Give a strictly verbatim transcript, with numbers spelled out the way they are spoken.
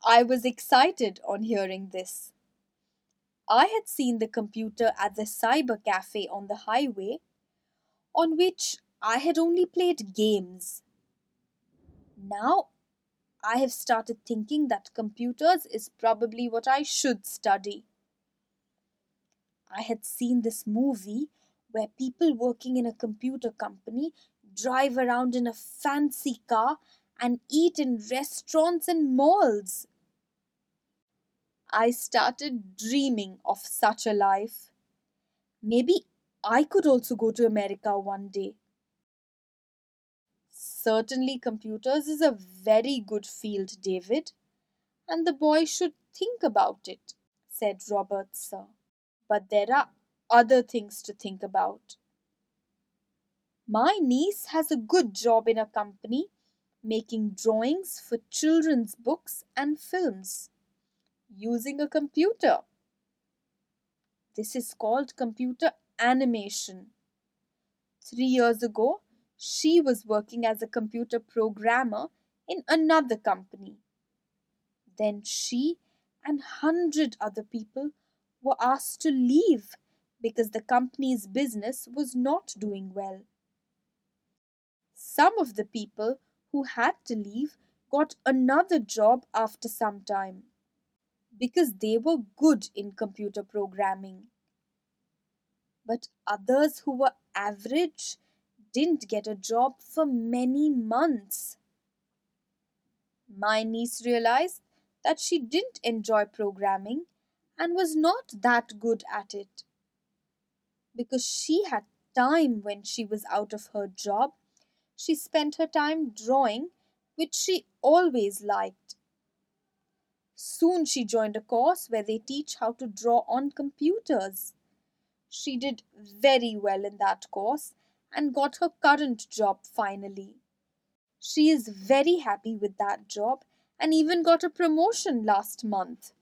I was excited on hearing this. I had seen the computer at the cyber cafe on the highway, on which I had only played games. Now I have started thinking that computers is probably what I should study. I had seen this movie where people working in a computer company drive around in a fancy car and eat in restaurants and malls. I started dreaming of such a life. Maybe I could also go to America one day. Certainly, computers is a very good field, David, and the boy should think about it, said Robert, sir. But there are other things to think about. My niece has a good job in a company making drawings for children's books and films using a computer. This is called computer animation. Three years ago, she was working as a computer programmer in another company. Then she and one hundred other people were asked to leave because the company's business was not doing well. Some of the people who had to leave got another job after some time because they were good in computer programming. But others who were average didn't get a job for many months. My niece realized that she didn't enjoy programming and was not that good at it. Because she had time when she was out of her job, she spent her time drawing, which she always liked. Soon she joined a course where they teach how to draw on computers. She did very well in that course and got her current job finally. She is very happy with that job and even got a promotion last month.